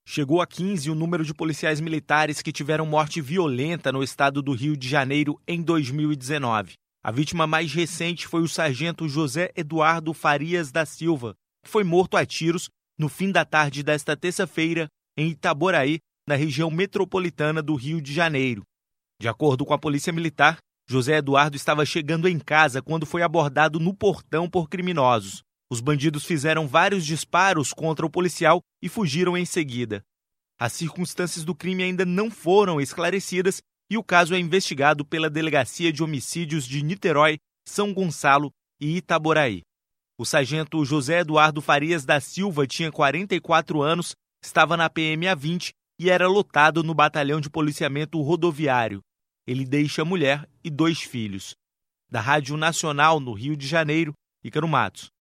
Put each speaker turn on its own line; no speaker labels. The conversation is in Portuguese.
Chegou a 15 o número de policiais militares que tiveram morte violenta no estado do Rio de Janeiro em 2019. A vítima mais recente foi o sargento José Eduardo Farias da Silva, que foi morto a tiros no fim da tarde desta terça-feira em Itaboraí, na região metropolitana do Rio de Janeiro. De acordo com a Polícia Militar, José Eduardo estava chegando em casa quando foi abordado no portão por criminosos. Os bandidos fizeram vários disparos contra o policial e fugiram em seguida. As circunstâncias do crime ainda não foram esclarecidas e o caso é investigado pela Delegacia de Homicídios de Niterói, São Gonçalo e Itaboraí. O sargento José Eduardo Farias da Silva tinha 44 anos, estava na PM há 20 e era lotado no Batalhão de Policiamento Rodoviário. Ele deixa mulher e 2 filhos. Da Rádio Nacional, no Rio de Janeiro, Ícaro Matos.